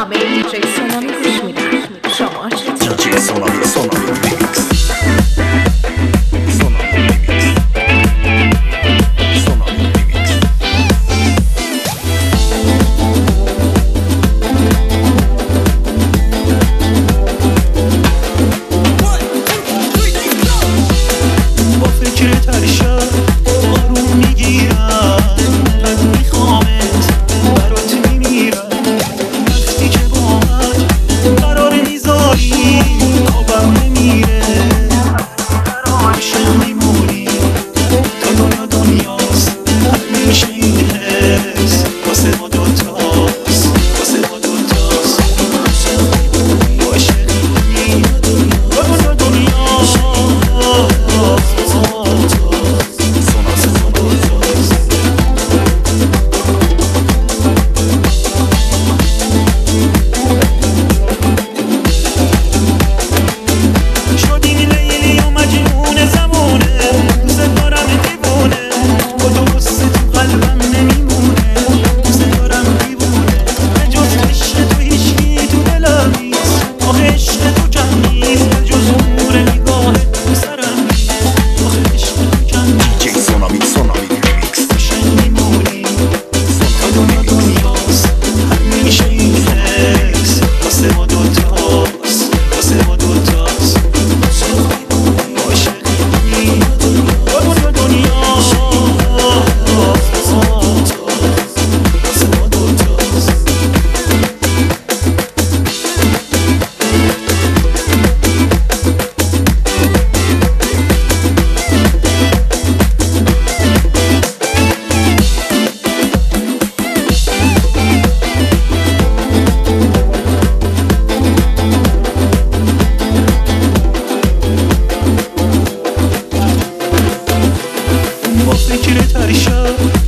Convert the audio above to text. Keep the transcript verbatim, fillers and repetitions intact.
همه دیجی سونامی گوش میدن. شما چطور؟ دیجی سونامی سونامی ریمیکس سونامی ریمیکس سونامی ریمیکس با فکر ترشا آروم میگیرم قد میخوامت برات میمیرم وقتی که با من قرار میذاری خوابم نمیره عاشق میمونی تا دنیا دنیاست همیشه این حس واسه ما دوتاست واسه ما دوتاست عاشق میمونی تا دنیا دنیاست با فکر ترشا